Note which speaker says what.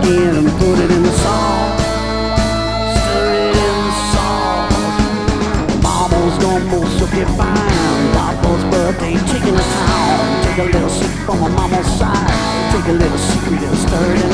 Speaker 1: again and put it in the song. Stir it in the sauce. Mama's gonna most look it fine. Papa's birthday, taking a town. Take a little sip from my mama's side. Take a little secret and stir it in